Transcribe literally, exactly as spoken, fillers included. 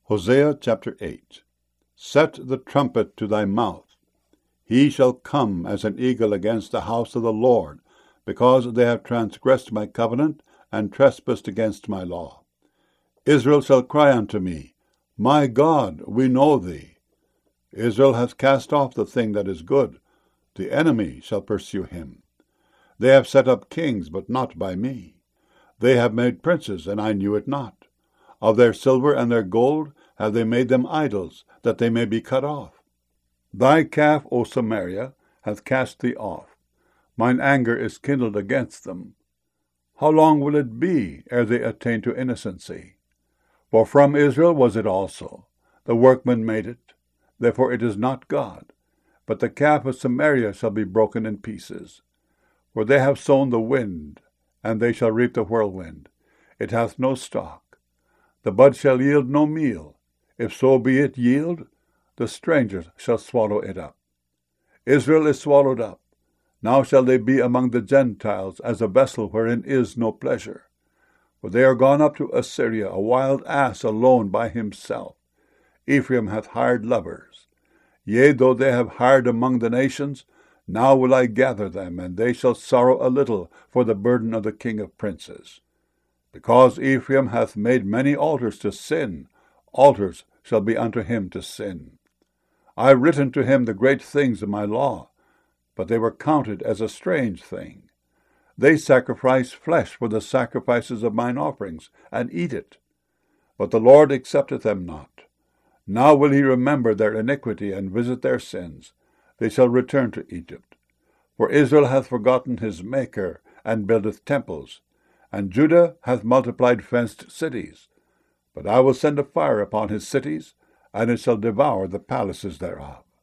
Hosea chapter eight. Set the trumpet to thy mouth. He shall come as an eagle against the house of the Lord, because they have transgressed my covenant, and trespassed against my law. Israel shall cry unto me, My God, we know thee. Israel hath cast off the thing that is good. The enemy shall pursue him. They have set up kings, but not by me. They have made princes, and I knew it not. Of their silver and their gold have they made them idols, that they may be cut off. Thy calf, O Samaria, hath cast thee off. Mine anger is kindled against them. How long will it be ere they attain to innocency? For from Israel was it also. The workman made it. Therefore it is not God. But the calf of Samaria shall be broken in pieces. For they have sown the wind, and they shall reap the whirlwind. It hath no stalk. The bud shall yield no meal. If so be it yield, the strangers shall swallow it up. Israel is swallowed up. Now shall they be among the Gentiles as a vessel wherein is no pleasure. For they are gone up to Assyria, a wild ass alone by himself. Ephraim hath hired lovers. Yea, though they have hired among the nations, now will I gather them, and they shall sorrow a little for the burden of the king of princes. Because Ephraim hath made many altars to sin, altars shall be unto him to sin. I have written to him the great things of my law, but they were counted as a strange thing. They sacrifice flesh for the sacrifices of mine offerings, and eat it. But the Lord accepteth them not. Now will he remember their iniquity, and visit their sins. They shall return to Egypt. For Israel hath forgotten his Maker, and buildeth temples, and Judah hath multiplied fenced cities. But I will send a fire upon his cities, and it shall devour the palaces thereof.